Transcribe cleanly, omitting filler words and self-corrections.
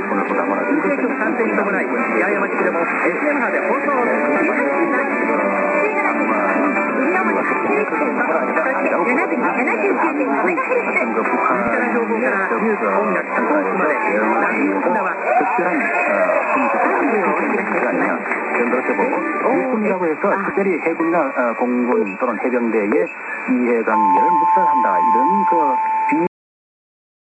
이번을 보다거나 인쇄局参戦に伴い八重山地区でも FM 波で放送を情報からニュース、音楽、スポーツまでラジオ沖縄 해군이라고 해서 특별히 해군이나 공군 또는 해병대의 이해관계를 묵살한다 이런